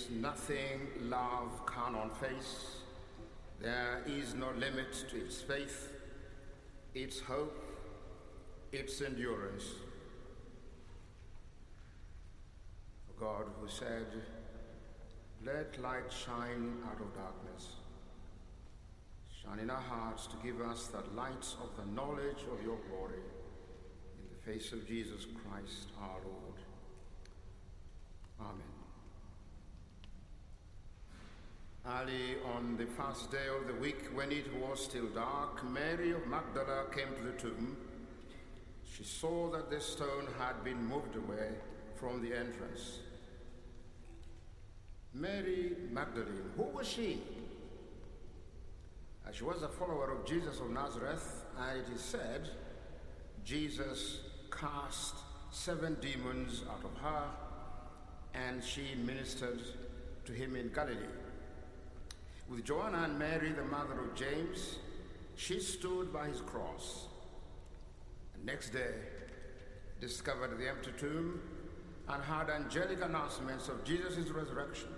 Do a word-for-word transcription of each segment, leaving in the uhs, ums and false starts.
is nothing love cannot face. There is no limit to its faith, its hope, its endurance. God who said, "Let light shine out of darkness," shine in our hearts to give us the light of the knowledge of your glory in the face of Jesus Christ our Lord. Amen. Early on the first day of the week, when it was still dark, Mary of Magdala came to the tomb. She saw that the stone had been moved away from the entrance. Mary Magdalene, who was she? She was a follower of Jesus of Nazareth, and it is said Jesus cast seven demons out of her, and she ministered to him in Galilee. With Joanna and Mary, the mother of James, she stood by his cross. And next day, discovered the empty tomb and heard angelic announcements of Jesus' resurrection.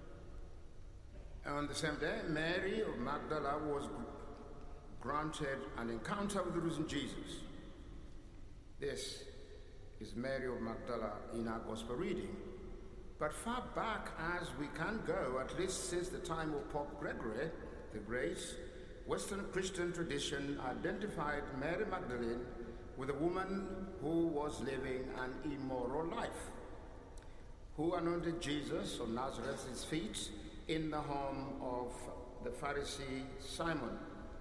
And on the same day, Mary of Magdala was granted an encounter with the risen Jesus. This is Mary of Magdala in our gospel reading. But far back as we can go, at least since the time of Pope Gregory the Great, Western Christian tradition identified Mary Magdalene with a woman who was living an immoral life, who anointed Jesus of Nazareth's feet in the home of the Pharisee Simon.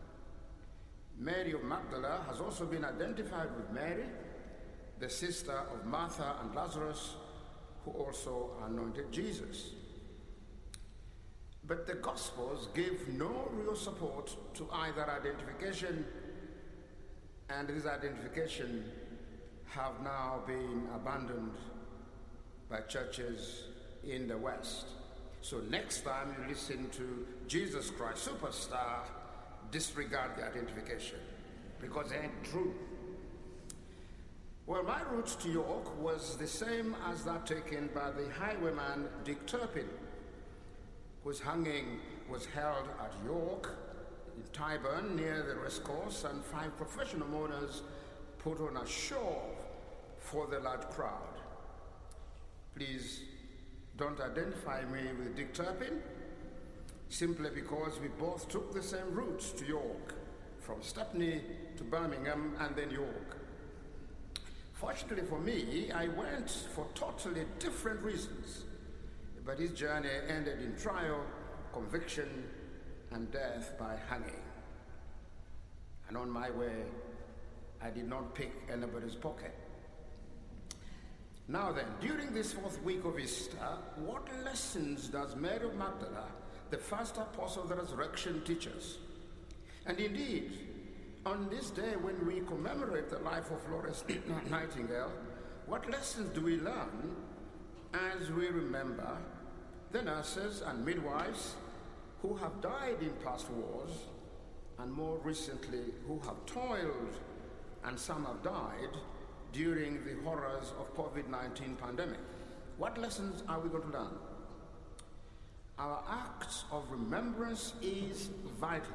Mary of Magdala has also been identified with Mary, the sister of Martha and Lazarus, who also anointed Jesus. But the Gospels give no real support to either identification, and this identification have now been abandoned by churches in the West. So next time you listen to Jesus Christ Superstar, disregard the identification, because it ain't true. Well, my route to York was the same as that taken by the highwayman Dick Turpin, whose hanging was held at York, in Tyburn, near the racecourse, and five professional mourners put on a show for the large crowd. Please don't identify me with Dick Turpin, simply because we both took the same route to York, from Stepney to Birmingham and then York. Fortunately for me, I went for totally different reasons, but his journey ended in trial, conviction, and death by hanging. And on my way, I did not pick anybody's pocket. Now then, during this fourth week of Easter, what lessons does Mary of Magdala, the first apostle of the resurrection, teach us? And indeed, on this day when we commemorate the life of Florence Nightingale, what lessons do we learn as we remember the nurses and midwives who have died in past wars, and more recently who have toiled, and some have died, during the horrors of COVID nineteen pandemic? What lessons are we going to learn? Our act of remembrance is vital.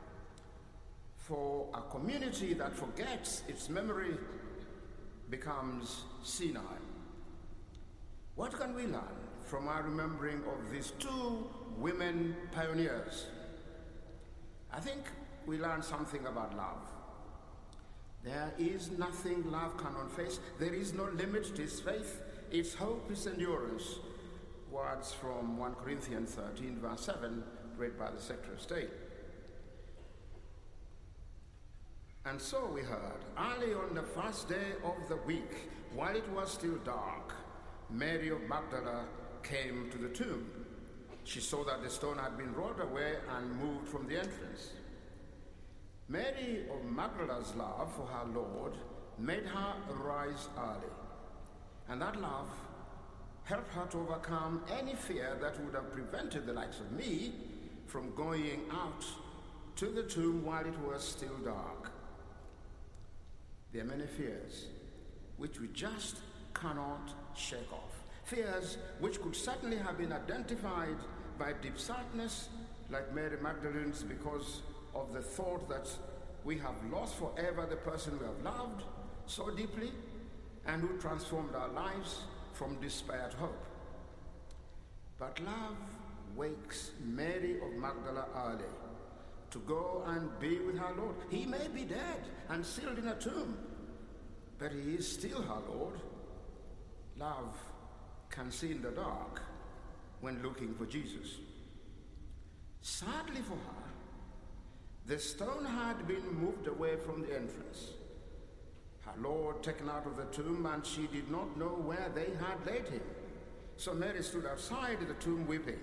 For a community that forgets its memory becomes senile. What can we learn from our remembering of these two women pioneers? I think we learn something about love. There is nothing love cannot face. There is no limit to its faith, its hope, its endurance. Words from First Corinthians thirteen, verse seven, read by the Secretary of State. And so we heard, early on the first day of the week, while it was still dark, Mary of Magdala came to the tomb. She saw that the stone had been rolled away and moved from the entrance. Mary of Magdala's love for her Lord made her rise early, and that love helped her to overcome any fear that would have prevented the likes of me from going out to the tomb while it was still dark. There are many fears which we just cannot shake off. fears which could certainly have been identified by deep sadness, like Mary Magdalene's, because of the thought that we have lost forever the person we have loved so deeply and who transformed our lives from despair to hope. But love wakes Mary of Magdala early to go and be with her Lord. He may be dead and sealed in a tomb, but he is still her Lord. Love can see in the dark when looking for Jesus. Sadly for her, the stone had been moved away from the entrance. Her Lord taken out of the tomb, and she did not know where they had laid him. So Mary stood outside the tomb weeping.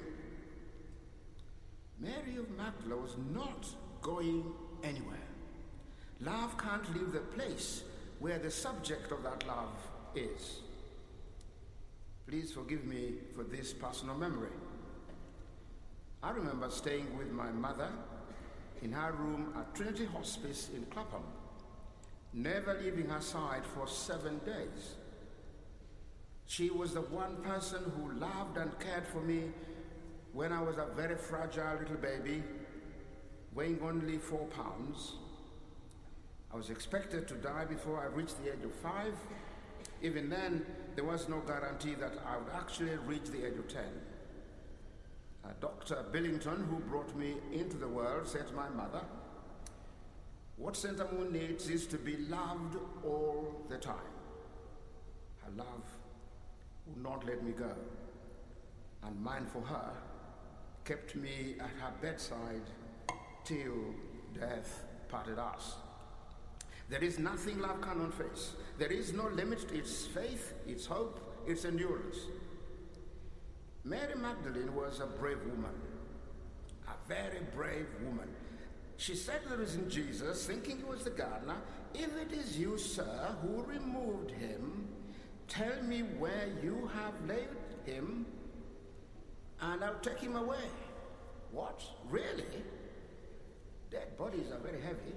Mary of Magdala was not going anywhere. Love can't leave the place where the subject of that love is. Please forgive me for this personal memory. I remember staying with my mother in her room at Trinity Hospice in Clapham, never leaving her side for seven days. She was the one person who loved and cared for me when I was a very fragile little baby, weighing only four pounds. I was expected to die before I reached the age of five. Even then, there was no guarantee that I would actually reach the age of ten. Uh, Doctor Billington, who brought me into the world, said to my mother, "What Saint Amoon needs is to be loved all the time." Her love would not let me go, and mine for her kept me at her bedside till death parted us. There is nothing love cannot face. There is no limit to its faith, its hope, its endurance. Mary Magdalene was a brave woman, a very brave woman. She said to the risen Jesus, thinking he was the gardener, "If it is you, sir, who removed him, tell me where you have laid him, and I'll take him away." What? Really? Dead bodies are very heavy.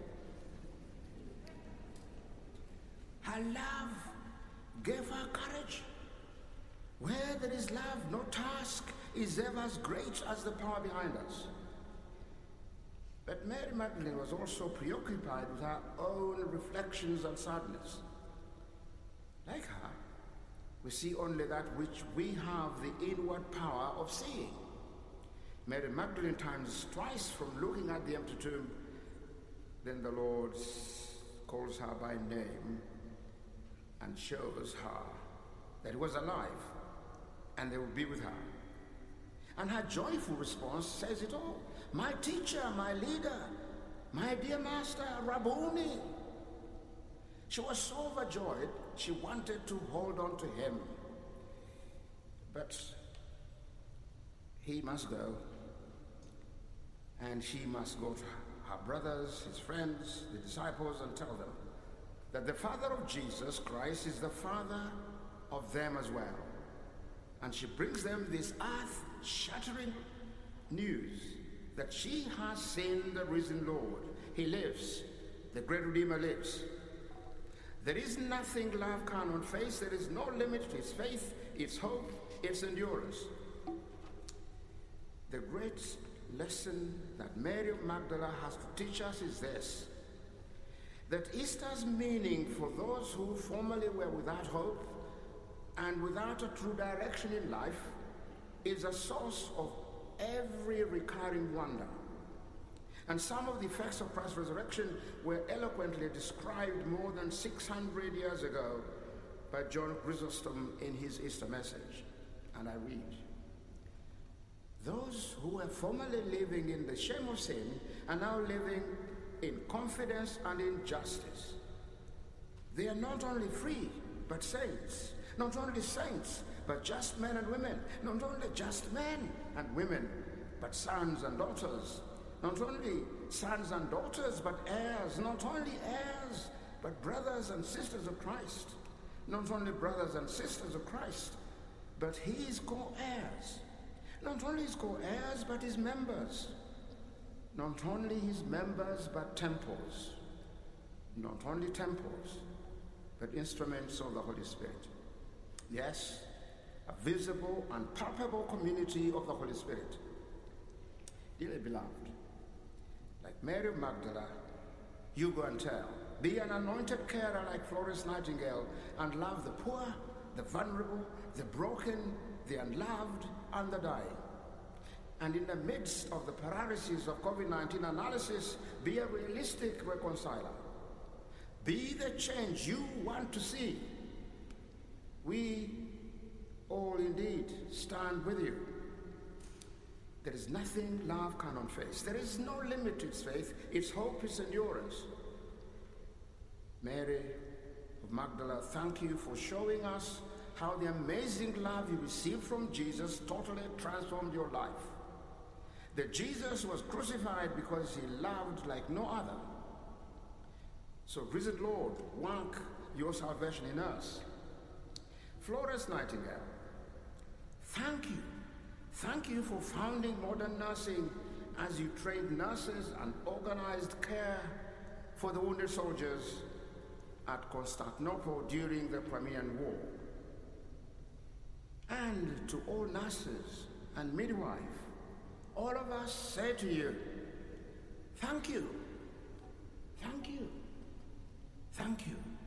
Her love gave her courage. Where there is love, no task is ever as great as the power behind us. But Mary Magdalene was also preoccupied with her own reflections and sadness. Like her, we see only that which we have the inward power of seeing. Mary Magdalene turns twice from looking at the empty tomb. Then the Lord calls her by name and shows her that he was alive and they would be with her. And her joyful response says it all. "My teacher, my leader, my dear master, Rabboni." She was so overjoyed, she wanted to hold on to him. But he must go, and she must go to her brothers, his friends, the disciples, and tell them that the Father of Jesus Christ is the Father of them as well. And she brings them this earth-shattering news that she has seen the risen Lord. He lives. The great Redeemer lives. There is nothing love cannot face. There is no limit to its faith, its hope, its endurance. The great lesson that Mary of Magdala has to teach us is this: that Easter's meaning for those who formerly were without hope and without a true direction in life is a source of every recurring wonder. And some of the effects of Christ's resurrection were eloquently described more than six hundred years ago by John Chrysostom in his Easter message. And I read, "Those who were formerly living in the shame of sin are now living in confidence and in justice. They are not only free, but saints. Not only saints, but just men and women. Not only just men and women, but sons and daughters. Not only sons and daughters, but heirs. Not only heirs, but brothers and sisters of Christ. Not only brothers and sisters of Christ, but his co-heirs. Not only his co-heirs, but his members. Not only his members, but temples. Not only temples, but instruments of the Holy Spirit." Yes, a visible and palpable community of the Holy Spirit. Dearly beloved, like Mary of Magdala, you go and tell. Be an anointed carer like Florence Nightingale and love the poor, the vulnerable, the broken, the unloved, and the dying. And in the midst of the paralysis of COVID nineteen analysis, be a realistic reconciler. Be the change you want to see. We all indeed stand with you. There is nothing love cannot face. There is no limit to its faith. Its hope is endurance. Mary of Magdala, thank you for showing us how the amazing love you received from Jesus totally transformed your life. That Jesus was crucified because he loved like no other. So, risen Lord, work your salvation in us. Florence Nightingale, thank you. Thank you for founding modern nursing as you trained nurses and organized care for the wounded soldiers at Constantinople during the Crimean War. And to all nurses and midwives, all of us say to you, thank you, thank you, thank you.